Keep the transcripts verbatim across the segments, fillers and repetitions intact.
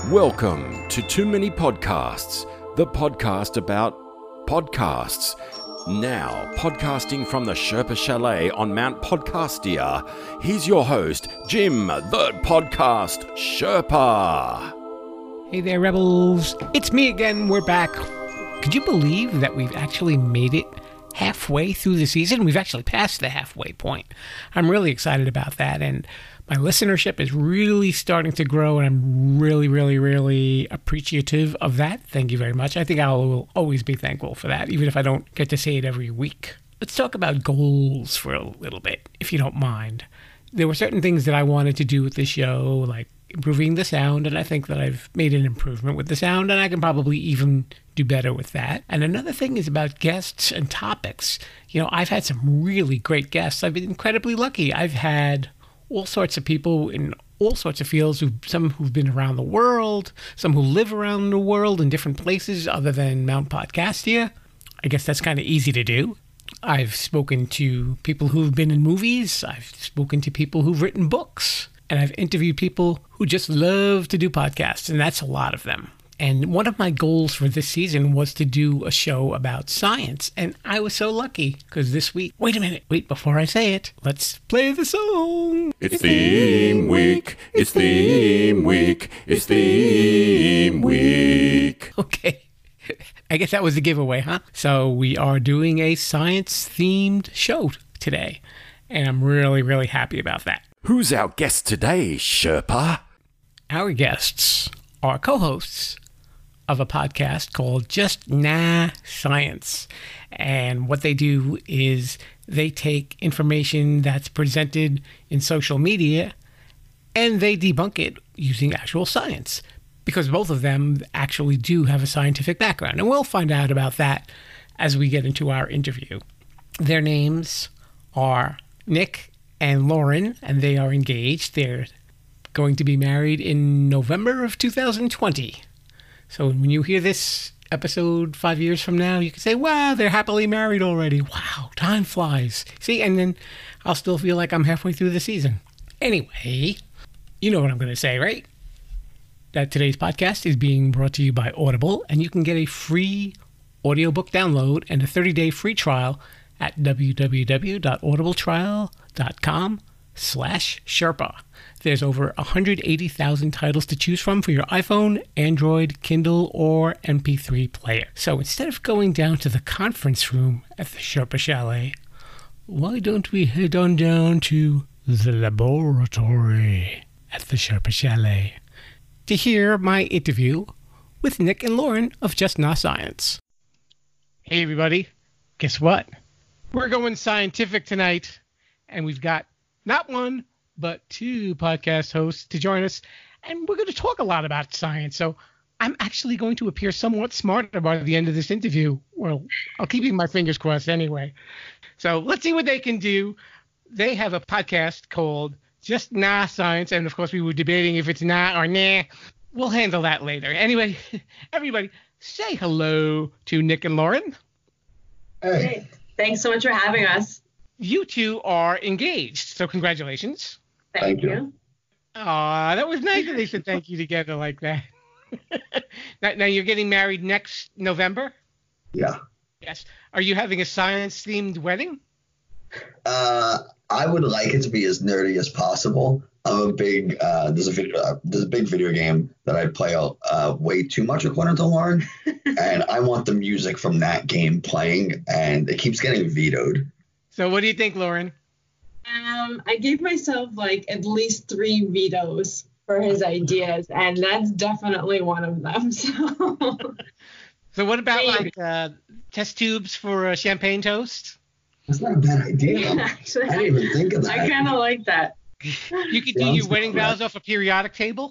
Welcome to Too Many Podcasts, the podcast about podcasts. Now, podcasting from the Sherpa Chalet on Mount Podcastia, here's your host, Jim, the Podcast Sherpa. Hey there, Rebels. It's me again. We're back. Could you believe that we've actually made it halfway through the season? We've actually passed the halfway point. I'm really excited about that, and my listenership is really starting to grow, and I'm really, really, really appreciative of that. Thank you very much. I think I will always be thankful for that, even if I don't get to say it every week. Let's talk about goals for a little bit, if you don't mind. There were certain things that I wanted to do with the show, like improving the sound, and I think that I've made an improvement with the sound, and I can probably even do better with that. And another thing is about guests and topics. You know, I've had some really great guests. I've been incredibly lucky. I've had all sorts of people in all sorts of fields, who, some who've been around the world, some who live around the world in different places other than Mount Podcastia. I guess that's kind of easy to do. I've spoken to people who've been in movies. I've spoken to people who've written books. And I've interviewed people who just love to do podcasts, and that's a lot of them. And one of my goals for this season was to do a show about science. And I was so lucky, because this week... Wait a minute. Wait, before I say it, let's play the song. It's theme week. It's theme week. It's theme week. Okay. I guess that was the giveaway, huh? So we are doing a science-themed show today. And I'm really, really happy about that. Who's our guest today, Sherpa? Our guests are co-hosts of a podcast called Just Nah Science. And what they do is they take information that's presented in social media and they debunk it using actual science, because both of them actually do have a scientific background. And we'll find out about that as we get into our interview. Their names are Nick and Lauren, and they are engaged. They're going to be married in November of two thousand twenty. So when you hear this episode five years from now, you can say, wow, they're happily married already. Wow, time flies. See, and then I'll still feel like I'm halfway through the season. Anyway, you know what I'm going to say, right? That today's podcast is being brought to you by Audible, and you can get a free audiobook download and a thirty-day free trial at www.audibletrial.com slash Sherpa. There's over one hundred eighty thousand titles to choose from for your iPhone, Android, Kindle, or M P three player. So instead of going down to the conference room at the Sherpa Chalet, why don't we head on down to the laboratory at the Sherpa Chalet to hear my interview with Nick and Lauren of Just Nah Science. Hey everybody, guess what? We're going scientific tonight, and we've got not one, but two podcast hosts to join us, and we're going to talk a lot about science. So I'm actually going to appear somewhat smarter by the end of this interview. Well, I'll keep my fingers crossed anyway. So let's see what they can do. They have a podcast called Just Nah Science, and of course we were debating if it's nah or nah. We'll handle that later. Anyway, everybody, say hello to Nick and Lauren. Hey. Thanks so much for having us. You two are engaged, so congratulations. Thank, thank you. you. Aw, that was nice that they said thank you together like that. now, now you're getting married next November? Yeah. Yes. Are you having a science-themed wedding? Uh, I would like it to be as nerdy as possible. I'm a big uh, there's a video uh, there's a big video game that I play uh, way too much according to Lauren, and I want the music from that game playing, and it keeps getting vetoed. So what do you think, Lauren? Um, I gave myself like at least three vetoes for his ideas, and that's definitely one of them. So, so what about Maybe. like uh, test tubes for uh, champagne toast? That's not a bad idea. Actually, I didn't even think of that. I kind of like that. You could do yeah, your wedding vows off a periodic table?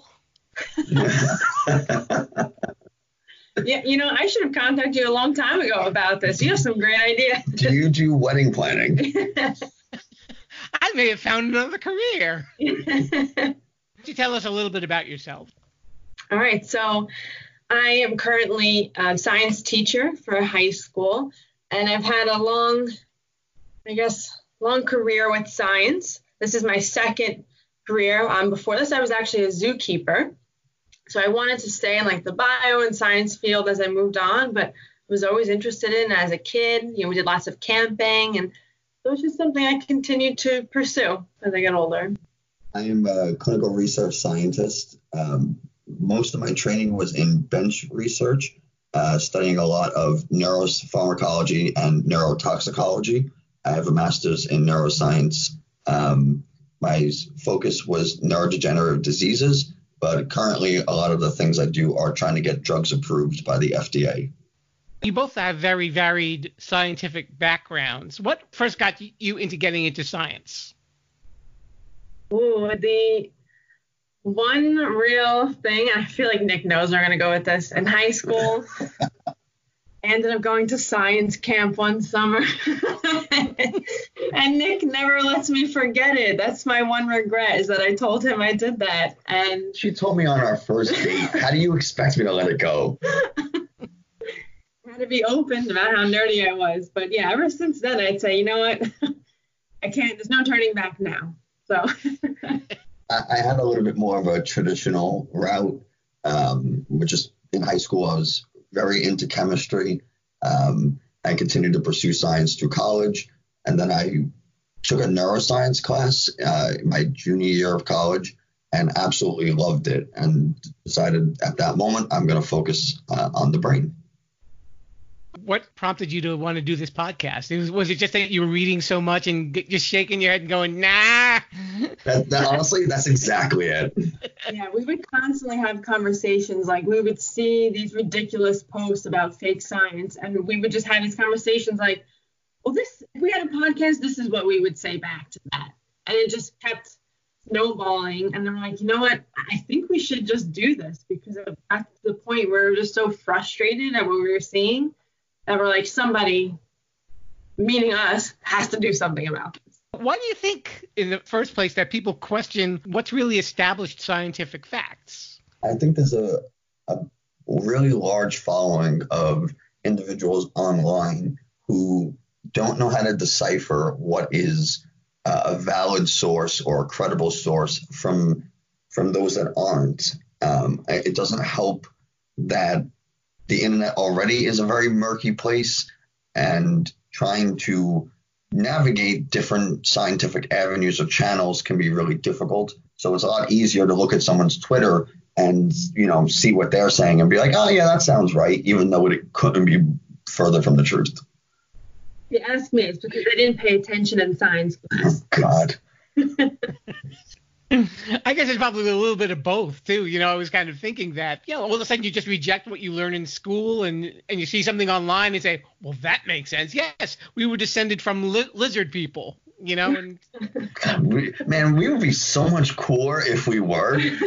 Yeah, you know, I should have contacted you a long time ago about this. You have some great ideas. Do you do wedding planning? I may have found another career. Could you tell us a little bit about yourself? All right, so I am currently a science teacher for high school, and I've had a long, I guess, long career with science. This is my second career. Um, before this, I was actually a zookeeper. So I wanted to stay in like the bio and science field as I moved on, but was always interested in as a kid. You know, we did lots of camping, and so it's just something I continued to pursue as I got older. I am a clinical research scientist. Um, most of my training was in bench research, uh, studying a lot of neuropharmacology and neurotoxicology. I have a master's in neuroscience. Um, my focus was neurodegenerative diseases, but currently a lot of the things I do are trying to get drugs approved by the F D A. You both have very varied scientific backgrounds. What first got you into getting into science? Ooh, the one real thing, I feel like Nick knows we're going to go with this. In high school, I ended up going to science camp one summer. And Nick never lets me forget it. That's my one regret, is that I told him I did that. And she told me on our first date. How do you expect me to let it go? To be open about how nerdy I was. But yeah, ever since then, I'd say, you know what? I can't, there's no turning back now. So I, I had a little bit more of a traditional route, um, which is in high school, I was very into chemistry. Um, I continued to pursue science through college. And then I took a neuroscience class uh, my junior year of college and absolutely loved it, and decided at that moment I'm going to focus uh, on the brain. What prompted you to want to do this podcast? It was, was it just that you were reading so much and g- just shaking your head and going, nah? That, that, honestly, that's exactly it. Yeah, we would constantly have conversations. Like, we would see these ridiculous posts about fake science, and we would just have these conversations like, well, this, if we had a podcast, this is what we would say back to that. And it just kept snowballing. And then we're like, you know what? I think we should just do this, because at the point where we were just so frustrated at what we were seeing, that we're like, somebody, meaning us, has to do something about this. Why do you think, in the first place, that people question what's really established scientific facts? I think there's a, a really large following of individuals online who don't know how to decipher what is uh, a valid source or a credible source from from those that aren't. Um, it doesn't help that the internet already is a very murky place, and trying to navigate different scientific avenues or channels can be really difficult. So it's a lot easier to look at someone's Twitter and, you know, see what they're saying and be like, oh, yeah, that sounds right, even though it couldn't be further from the truth. You ask me, it's because I didn't pay attention in science class. Oh, God. I guess it's probably a little bit of both, too. You know, I was kind of thinking that, you know, all of a sudden you just reject what you learn in school, and, and you see something online and say, well, that makes sense. Yes, we were descended from li- lizard people, you know. And God, we, man, we would be so much cooler if we were. Like,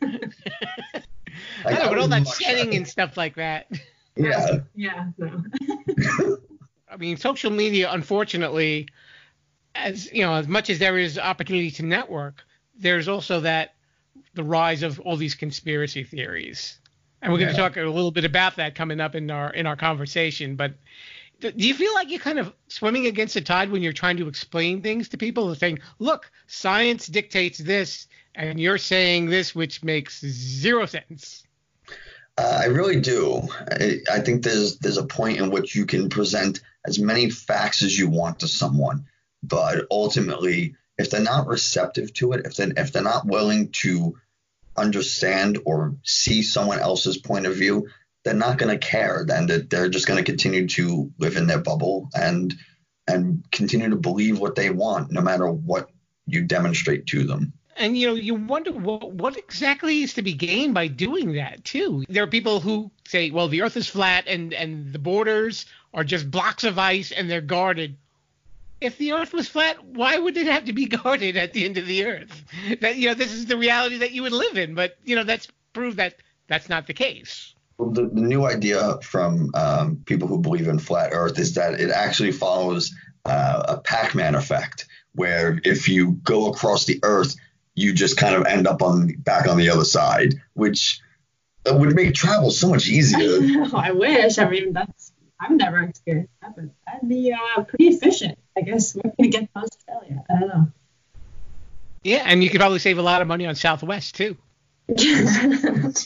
I know, but all that shedding and stuff like that. Yeah. Yeah, no. I mean, social media, unfortunately, as you know, as much as there is opportunity to network, there's also that the rise of all these conspiracy theories, and we're yeah. going to talk a little bit about that coming up in our in our conversation. But do you feel like you're kind of swimming against the tide when you're trying to explain things to people, saying, "Look, science dictates this, and you're saying this, which makes zero sense"? Uh, I really do. I, I think there's there's a point in which you can present as many facts as you want to someone, but ultimately, if they're not receptive to it, if they if they're not willing to understand or see someone else's point of view, they're not going to care. Then that they're just going to continue to live in their bubble and and continue to believe what they want, no matter what you demonstrate to them. And, you know, you wonder what, what exactly is to be gained by doing that, too. There are people who say, well, the Earth is flat and, and the borders are just blocks of ice and they're guarded. If the Earth was flat, why would it have to be guarded at the end of the Earth? That, you know, this is the reality that you would live in. But, you know, that's proved that that's not the case. Well, the, the new idea from um, people who believe in flat Earth is that it actually follows uh, a Pac-Man effect, where if you go across the Earth, you just kind of end up on back on the other side, which would make travel so much easier. I know, I wish. I mean, that's I've never experienced that, but that'd be uh, pretty efficient. I guess we're gonna get to Australia. I don't know. Yeah, and you could probably save a lot of money on Southwest too.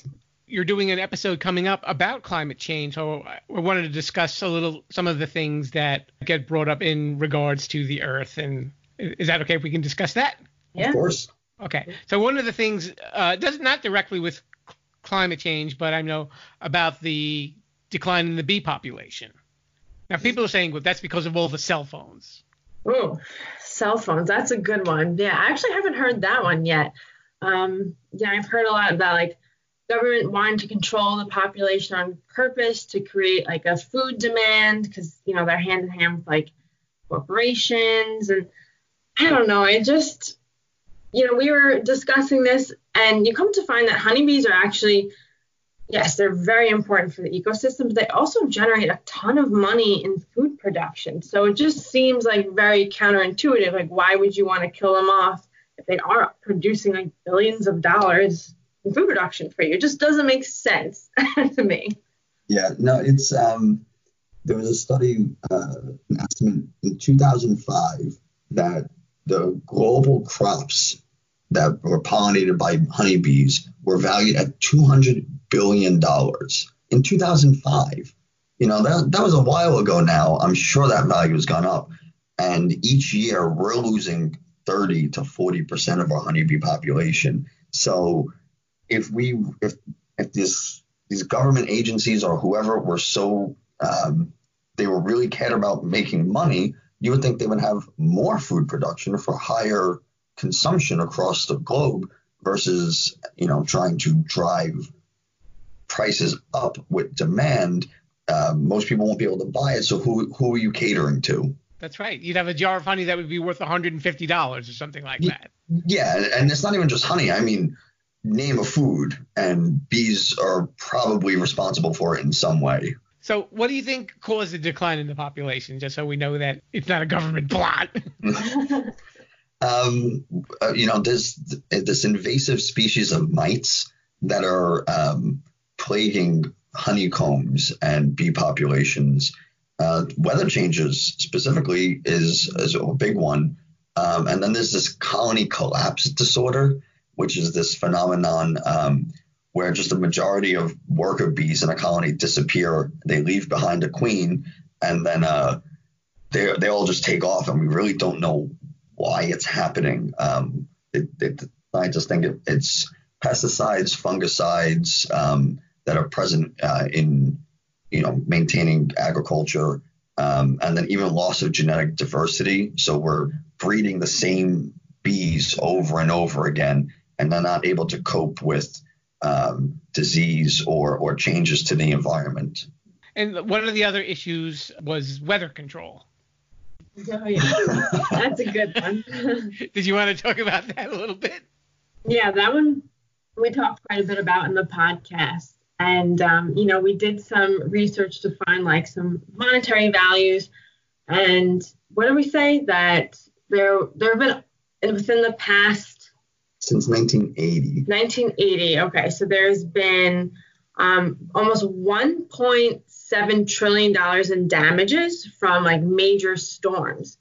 you're doing an episode coming up about climate change, so we wanted to discuss a little some of the things that get brought up in regards to the Earth. And is that okay if we can discuss that? Yeah. Of course. Okay. So one of the things, uh, does not directly with c- climate change, but I know about the decline in the bee population. Now, people are saying, well, that's because of all the cell phones. Oh, cell phones. That's a good one. Yeah, I actually haven't heard that one yet. Um, yeah, I've heard a lot about like government wanting to control the population on purpose to create like a food demand because, you know, they're hand in hand with like corporations. And I don't know. It just, you know, we were discussing this and you come to find that honeybees are actually, yes, they're very important for the ecosystem, but they also generate a ton of money in food production. So it just seems like very counterintuitive. Like, why would you want to kill them off if they are producing like billions of dollars in food production for you? It just doesn't make sense to me. Yeah, no, it's um, there was a study, uh, an estimate in two thousand five that the global crops that were pollinated by honeybees were valued at two hundred billion dollars in two thousand five. You know, that, that was a while ago now. I'm sure that value has gone up. And each year we're losing thirty to forty percent of our honeybee population. So if we, if, if this, these government agencies or whoever were so, um, they were really cared about making money, you would think they would have more food production for higher consumption across the globe versus, you know, trying to drive prices up with demand. Uh, most people won't be able to buy it. So who who are you catering to? That's right. You'd have a jar of honey that would be worth one hundred fifty dollars or something like that. Yeah, and it's not even just honey. I mean, name a food, and bees are probably responsible for it in some way. So what do you think caused the decline in the population, just so we know that it's not a government plot? um, uh, you know, there's this invasive species of mites that are um, plaguing honeycombs and bee populations. Uh, weather changes specifically is, is a big one. Um, and then there's this colony collapse disorder, which is this phenomenon um, where just a majority of worker bees in a colony disappear. They leave behind a queen, and then uh, they they all just take off, and we really don't know why it's happening. Um, it, it, I just think it, it's pesticides, fungicides um, that are present uh, in, you know, maintaining agriculture, um, and then even loss of genetic diversity. So we're breeding the same bees over and over again, and they're not able to cope with um, disease or, or changes to the environment. And one of the other issues was weather control. Oh, yeah. That's a good one. Did you want to talk about that a little bit? Yeah, that one we talked quite a bit about in the podcast. And, um, you know, we did some research to find like some monetary values. And what did we say? That there, there have been within the past. Since nineteen eighty. nineteen eighty. Okay. So there's been um, almost one point seven trillion dollars in damages from like major storms.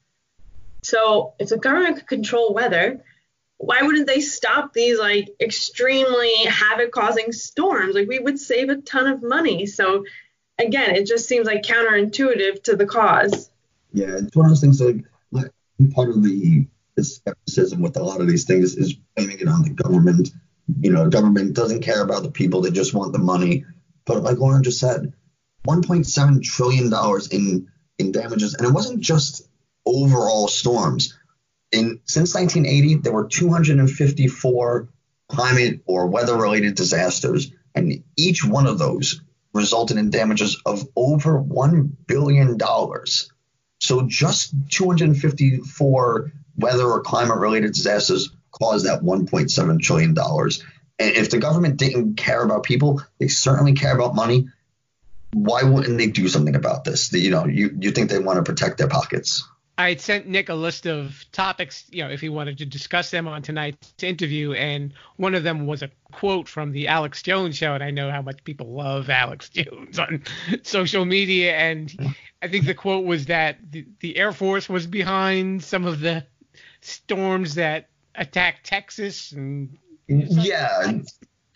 So if the government could control weather, why wouldn't they stop these like extremely havoc causing storms? Like we would save a ton of money. So again, it just seems like counterintuitive to the cause. Yeah, it's one of those things like, like part of the skepticism with a lot of these things is blaming it on the government. You know, government doesn't care about the people. They just want the money. But like Lauren just said, one point seven trillion dollars in, in damages. And it wasn't just overall storms. In since nineteen eighty, there were two hundred fifty-four climate or weather-related disasters, and each one of those resulted in damages of over one billion dollars. So just two hundred fifty-four weather or climate-related disasters caused that one point seven trillion dollars. And if the government didn't care about people, they certainly care about money. Why wouldn't they do something about this? You know, you, you think they want to protect their pockets. I had sent Nick a list of topics, you know, if he wanted to discuss them on tonight's interview, and one of them was a quote from the Alex Jones show, and I know how much people love Alex Jones on social media, and I think the quote was that the, the Air Force was behind some of the storms that attacked Texas. And yeah,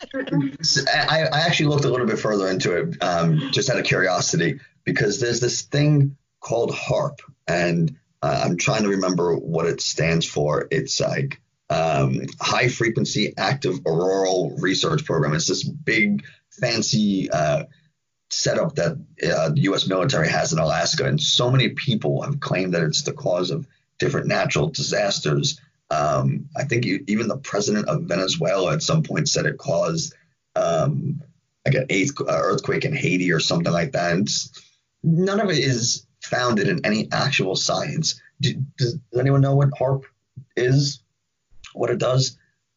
I, I actually looked a little bit further into it, um, just out of curiosity, because there's this thing called HAARP, and uh, I'm trying to remember what it stands for. It's like um, High Frequency Active Auroral Research Program. It's this big, fancy uh, setup that uh, the U S military has in Alaska, and so many people have claimed that it's the cause of different natural disasters. Um, I think you, even the president of Venezuela at some point said it caused um, like an eighth uh, earthquake in Haiti or something like that. And it's, none of it is founded in any actual science. Do, does, does anyone know what HAARP is? What it does?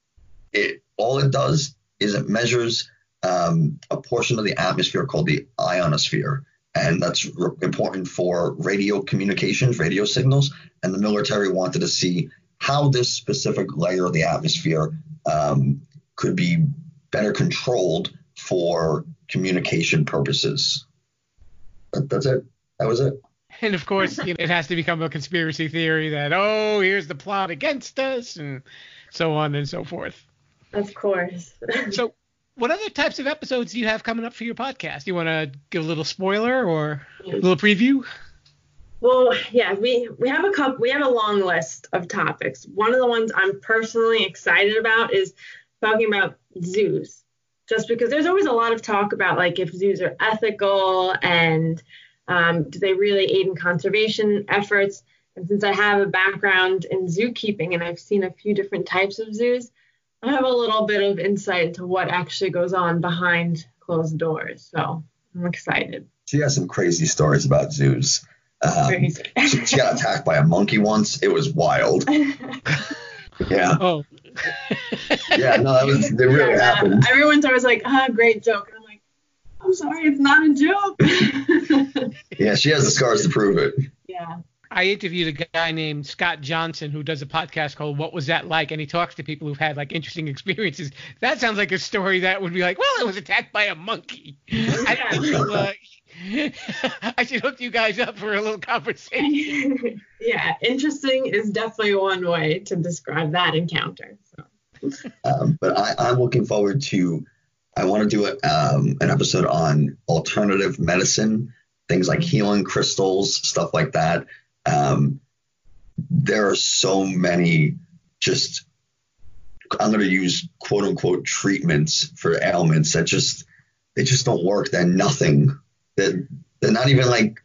It all it does is it measures um, a portion of the atmosphere called the ionosphere, and that's r- important for radio communications, radio signals. And the military wanted to see how this specific layer of the atmosphere um, could be better controlled for communication purposes. That, that's it. That was it. And of course, you know, it has to become a conspiracy theory that, oh, here's the plot against us, and so on and so forth. Of course. So what other types of episodes do you have coming up for your podcast? You want to give a little spoiler or a little preview? Well, yeah, we, we have a couple, we have a long list of topics. One of the ones I'm personally excited about is talking about zoos, just because there's always a lot of talk about like if zoos are ethical and um, do they really aid in conservation efforts. And since I have a background in zookeeping and I've seen a few different types of zoos, I have a little bit of insight into what actually goes on behind closed doors. So I'm excited. She has some crazy stories about zoos. Um, she, she got attacked by a monkey once. It was wild. Yeah. Oh. Yeah, no, that was, it really yeah, happened. Everyone's always like, ah, great joke. And I'm like, I'm sorry, it's not a joke. Yeah, she has the scars to prove it. Yeah. I interviewed a guy named Scott Johnson who does a podcast called What Was That Like? And he talks to people who've had like interesting experiences. That sounds like a story that would be like, well, I was attacked by a monkey. I, I, feel, uh, I should hook you guys up for a little conversation. Yeah, interesting is definitely one way to describe that encounter. So. Um, but I, I'm looking forward to, I want to do a, um, an episode on alternative medicine, things like healing crystals, stuff like that. Um, there are so many just, I'm going to use quote unquote treatments for ailments that just, they just don't work. They're nothing. They're, they're not even like,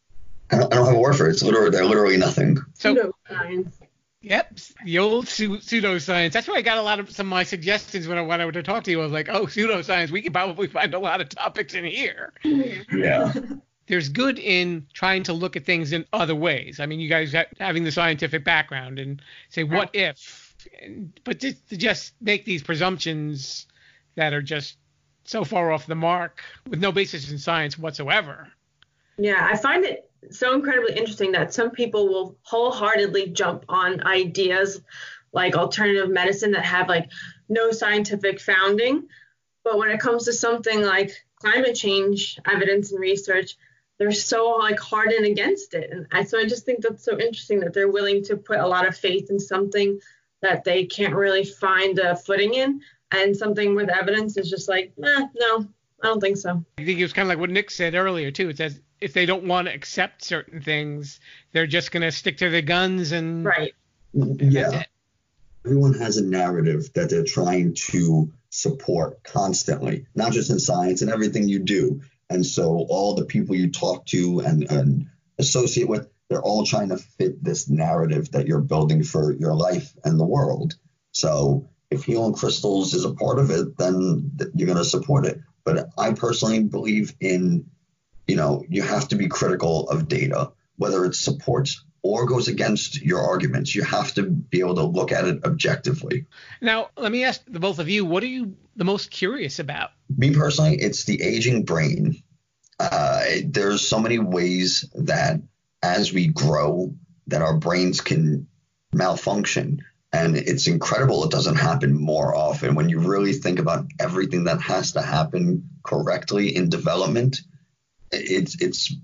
I don't, I don't have a word for it. It's literally, they're literally nothing. So, Pseudoscience. Yep, the old pseu- pseudoscience. That's where I got a lot of some of my suggestions when I went over to talk to you. I was like, oh, pseudoscience, we could probably find a lot of topics in here. Yeah. There's good in trying to look at things in other ways. I mean, you guys ha- having the scientific background and say, what if? And, but to, to just make these presumptions that are just so far off the mark with no basis in science whatsoever. Yeah, I find it so incredibly interesting that some people will wholeheartedly jump on ideas like alternative medicine that have like no scientific founding. But when it comes to something like climate change evidence and research, they're so like hardened against it. And I, so I just think that's so interesting that they're willing to put a lot of faith in something that they can't really find a footing in. And something with evidence is just like, eh, no, I don't think so. I think it was kind of like what Nick said earlier, too. It says if they don't want to accept certain things, they're just going to stick to their guns and, right. and Yeah. that's it. Everyone has a narrative that they're trying to support constantly, not just in science and everything you do. And so all the people you talk to and, and associate with, they're all trying to fit this narrative that you're building for your life and the world. So if healing crystals is a part of it, then you're going to support it. But I personally believe in, you know, you have to be critical of data, whether it supports or goes against your arguments. You have to be able to look at it objectively. Now, let me ask the both of you, what are you the most curious about? Me personally, it's the aging brain. Uh, there's so many ways that as we grow, that our brains can malfunction. And it's incredible it doesn't happen more often. When you really think about everything that has to happen correctly in development, it's it's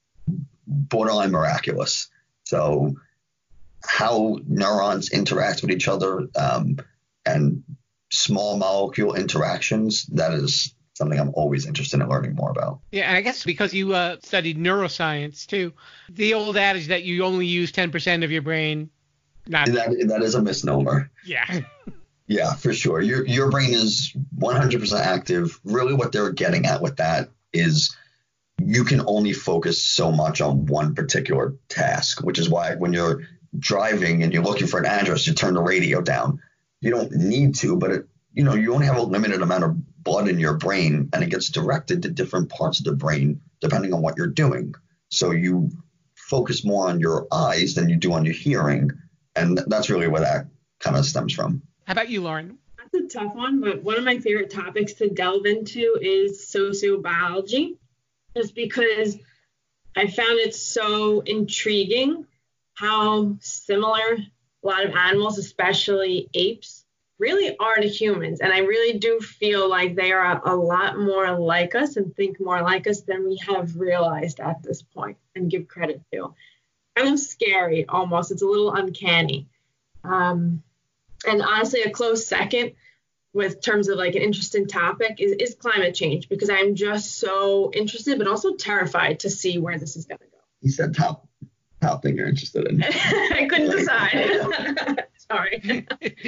borderline miraculous. So how neurons interact with each other um, and small molecule interactions, that is something I'm always interested in learning more about. Yeah, and I guess because you uh, studied neuroscience too, the old adage that you only use ten percent of your brain, not that that is a misnomer. Yeah. Yeah, for sure. Your your brain is one hundred percent active. Really what they're getting at with that is you can only focus so much on one particular task, which is why when you're driving and you're looking for an address, you turn the radio down. You don't need to, but it, you know, you only have a limited amount of blood in your brain, and it gets directed to different parts of the brain depending on what you're doing. So you focus more on your eyes than you do on your hearing, and that's really where that kind of stems from. How about you, Lauren? That's a tough one, but one of my favorite topics to delve into is sociobiology, just because I found it so intriguing how similar a lot of animals, especially apes, really are to humans. And I really do feel like they are a lot more like us and think more like us than we have realized at this point and give credit to. Kind of scary almost. It's a little uncanny. Um, and honestly, a close second with terms of like an interesting topic is, is climate change, because I'm just so interested, but also terrified to see where this is going to go. You said top, top thing you're interested in. I couldn't decide. Sorry.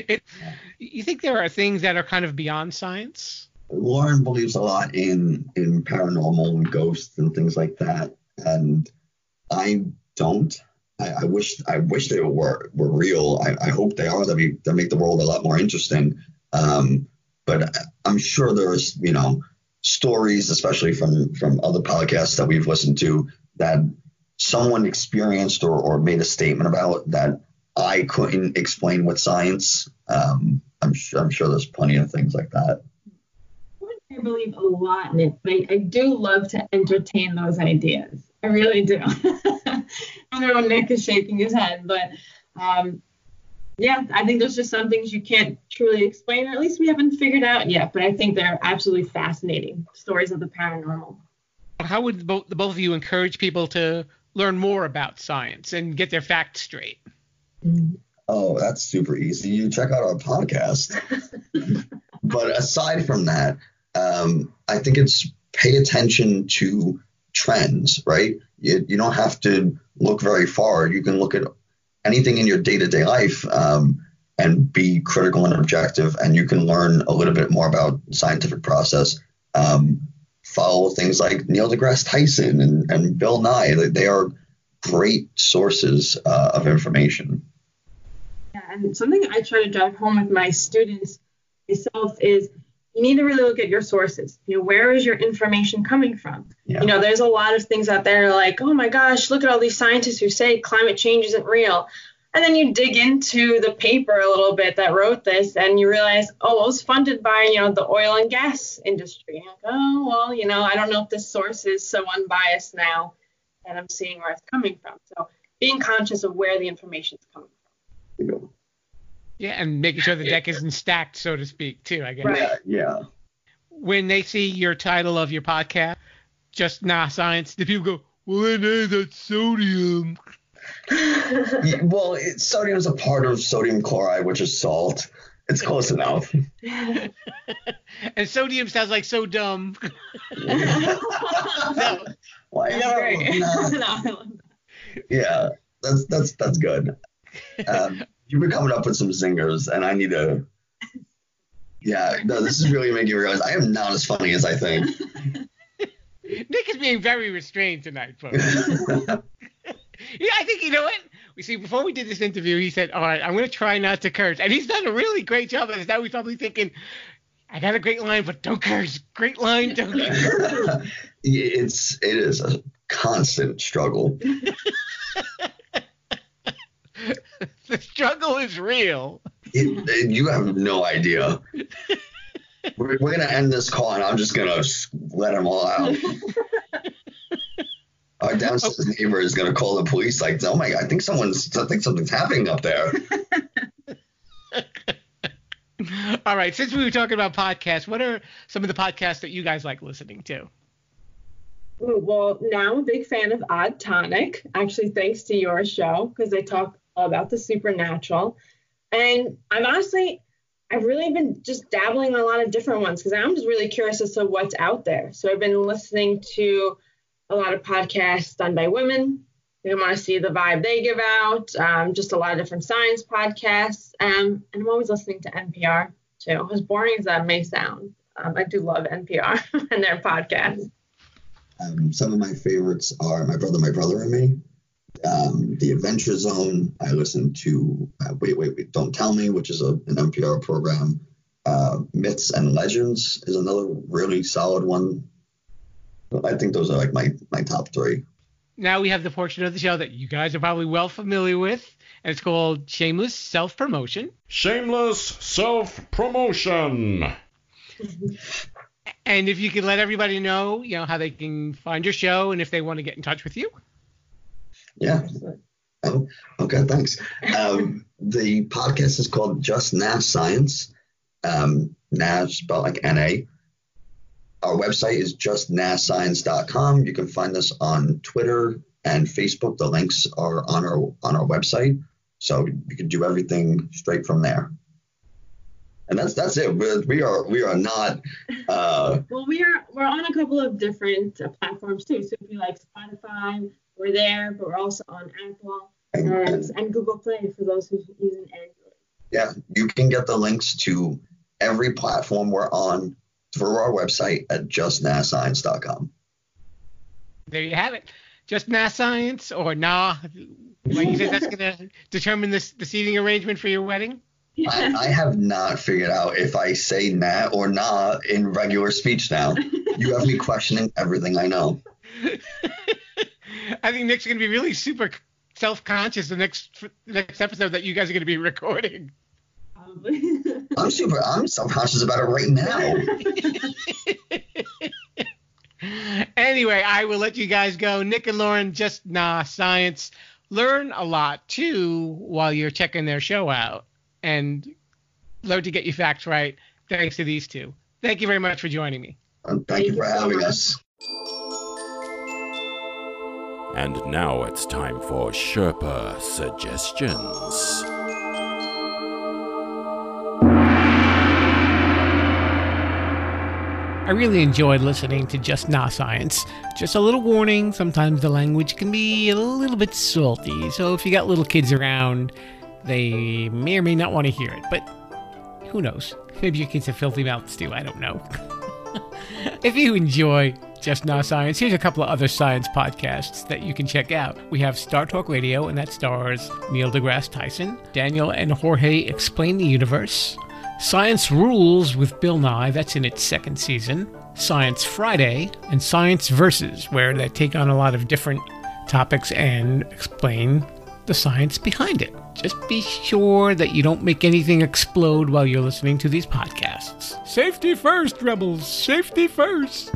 You think there are things that are kind of beyond science? Lauren believes a lot in, in paranormal and ghosts and things like that. And I don't. I, I wish I wish they were were real. I, I hope they are. That be that make the world a lot more interesting. Um, but I'm sure there's, you know, stories, especially from from other podcasts that we've listened to, that someone experienced or, or made a statement about that I couldn't explain with science. Um, I'm sure I'm sure there's plenty of things like that. I believe a lot in it, but I, I do love to entertain those ideas. I really do. I know Nick is shaking his head, but um, yeah, I think there's just some things you can't truly explain, or at least we haven't figured out yet. But I think they're absolutely fascinating stories of the paranormal. How would both, the both of you encourage people to learn more about science and get their facts straight? Oh, that's super easy. You check out our podcast. But aside from that, um, I think it's pay attention to trends, right? You, you don't have to look very far. You can look at anything in your day-to-day life um, and be critical and objective, and you can learn a little bit more about the scientific process. Um, follow things like Neil deGrasse Tyson and, and Bill Nye. They, they are great sources uh, of information. Yeah, and something I try to drive home with my students myself is you need to really look at your sources. You know, where is your information coming from? Yeah. You know, there's a lot of things out there like, oh my gosh, look at all these scientists who say climate change isn't real. And then you dig into the paper a little bit that wrote this, and you realize, oh, it was funded by, you know, the oil and gas industry. You're like, oh, well, you know, I don't know if this source is so unbiased now that I'm seeing where it's coming from. So being conscious of where the information is coming from. Yeah, and making sure the deck isn't stacked, so to speak, too, I guess. Right. Yeah, yeah. When they see your title of your podcast, Just Nah Science, the people go, well, then, hey, that's sodium. Yeah, well, it, sodium is a part of sodium chloride, which is salt. It's close enough. And sodium sounds like so dumb. No. Why? That's No, great. no. No, I love that. Yeah, that's that's that's good. Um, you've been coming up with some zingers, and I need to. Yeah, no, this is really making me realize I am not as funny as I think. Nick is being very restrained tonight, folks. Yeah, I think, you know what? We see, before we did this interview, he said, all right, I'm going to try not to curse. And he's done a really great job of this. Now he's probably thinking, I got a great line, but don't curse. Great line, don't curse. It's, it is a constant struggle. The struggle is real. It, it, you have no idea. We're, we're going to end this call, and I'm just going to let them all out. Our downstairs neighbor is going to call the police like, oh my God, I think someone's, I think something's happening up there. All right. Since we were talking about podcasts, what are some of the podcasts that you guys like listening to? Ooh, well, now I'm a big fan of Odd Tonic, actually thanks to your show, because they talk about the supernatural. And I'm honestly, I've really been just dabbling in a lot of different ones because I'm just really curious as to what's out there. So I've been listening to a lot of podcasts done by women. I want to see the vibe they give out, um, just a lot of different science podcasts. Um, and I'm always listening to N P R too. As boring as that may sound, um, I do love N P R and their podcasts. Um, some of my favorites are My Brother, My Brother and Me, um, The Adventure Zone. I listen to uh, Wait, Wait, Wait, Don't Tell Me, which is a, an N P R program. Uh, Myths and Legends is another really solid one. I think those are like my, my top three. Now we have the portion of the show that you guys are probably well familiar with, and it's called Shameless Self-Promotion. Shameless self-promotion. And if you could let everybody know, you know, how they can find your show and if they want to get in touch with you. Yeah. Oh, okay, thanks. Um, the podcast is called Just Nah Science. Um, Nah spelled like N A. Our website is just nah science dot com. You can find us on Twitter and Facebook. The links are on our on our website, so you can do everything straight from there. And that's that's it. We're, we are we are not. Uh, well, we are we're on a couple of different uh, platforms too. So if you like Spotify, we're there, but we're also on Apple and, and, and Google Play for those who use an Android. Yeah, you can get the links to every platform we're on through our website at just nah science dot com. There you have it. Just Nah Science or Nah. Like you said, that's going to determine this, the seating arrangement for your wedding? I, I have not figured out if I say nah or nah in regular speech now. You have me questioning everything I know. I think Nick's going to be really super self-conscious the next the next episode that you guys are going to be recording. Probably. I'm super. I'm self-conscious about it right now. Anyway, I will let you guys go. Nick and Lauren, Just Nah Science. Learn a lot, too, while you're checking their show out. And learn to get your facts right thanks to these two. Thank you very much for joining me. Um, thank, thank you for having us. And now it's time for Sherpa Suggestions. I really enjoyed listening to Just Nah Science. Just a little warning, sometimes the language can be a little bit salty, so if you got little kids around, they may or may not want to hear it, but who knows? Maybe your kids have filthy mouths too, I don't know. If you enjoy Just Nah Science, here's a couple of other science podcasts that you can check out. We have Star Talk Radio, and that stars Neil deGrasse Tyson. Daniel and Jorge Explain the Universe. Science Rules with Bill Nye, that's in its second season. Science Friday, and Science Versus, where they take on a lot of different topics and explain the science behind it. Just be sure that you don't make anything explode while you're listening to these podcasts. Safety first, Rebels! Safety first!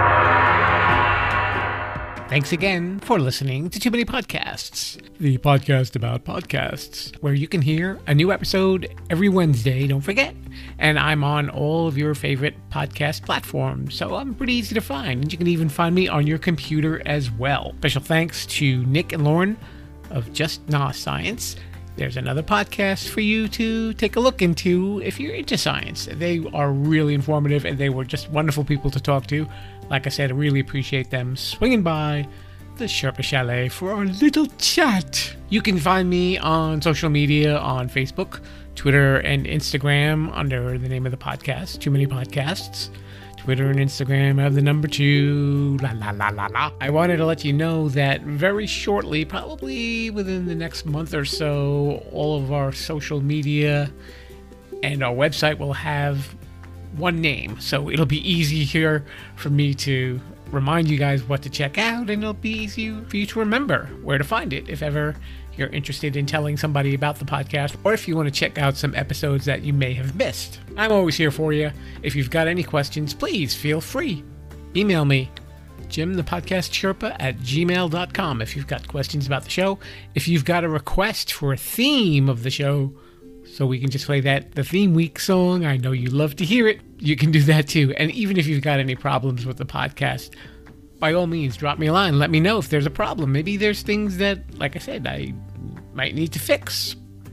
Thanks again for listening to Too Many Podcasts, the podcast about podcasts, where you can hear a new episode every Wednesday, don't forget. And I'm on all of your favorite podcast platforms, so I'm pretty easy to find. And you can even find me on your computer as well. Special thanks to Nick and Lauren of Just Nah Science. There's another podcast for you to take a look into if you're into science. They are really informative, and they were just wonderful people to talk to. Like I said, I really appreciate them swinging by the Sherpa Chalet for our little chat. You can find me on social media on Facebook, Twitter, and Instagram under the name of the podcast, Too Many Podcasts. Twitter and Instagram have the number two. La la la la la. I wanted to let you know that very shortly, probably within the next month or so, all of our social media and our website will have one name. So it'll be easy here for me to remind you guys what to check out, and it'll be easy for you to remember where to find it if ever you're interested in telling somebody about the podcast, or if you want to check out some episodes that you may have missed. I'm always here for you. If you've got any questions, please feel free. Email me, Jim the Podcast Sherpa at gmail dot com if you've got questions about the show. If you've got a request for a theme of the show, so we can just play that, the theme week song, I know you love to hear it, you can do that too. And even if you've got any problems with the podcast, by all means, drop me a line. Let me know if there's a problem. Maybe there's things that, like I said, I might need to fix.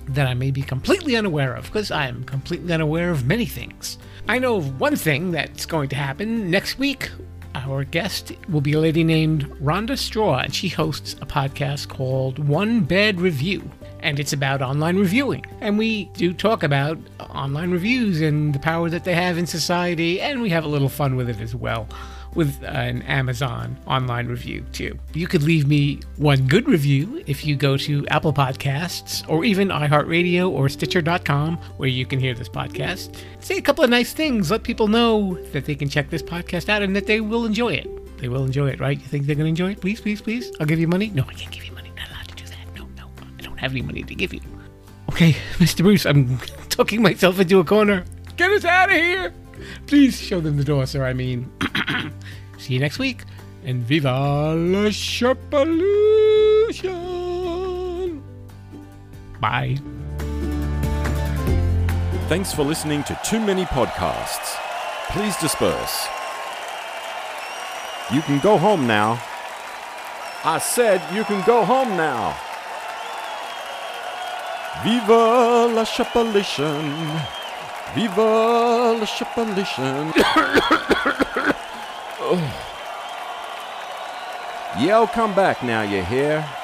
that I may be completely unaware of, because I am completely unaware of many things. I know of one thing that's going to happen next week. Our guest will be a lady named Rhonda Straw, and she hosts a podcast called One Bad Review, and it's about online reviewing. And we do talk about online reviews and the power that they have in society, and we have a little fun with it as well, with an Amazon online review too. You could leave me one good review if you go to Apple Podcasts or even iHeartRadio or Stitcher dot com, where you can hear this podcast. Say a couple of nice things. Let people know that they can check this podcast out and that they will enjoy it. They will enjoy it, right? You think they're going to enjoy it? Please, please, please. I'll give you money. No, I can't give you money. I'm not allowed to do that. No, no. I don't have any money to give you. Okay, Mister Bruce, I'm talking myself into a corner. Get us out of here. Please show them the door, sir. I mean, see you next week, and viva la Sharpolution! Bye. Thanks for listening to Too Many Podcasts. Please disperse. You can go home now. I said you can go home now. Viva la Sharpolution! Viva la Sharpolution! Oh. Yeah, I'll come back now, you hear?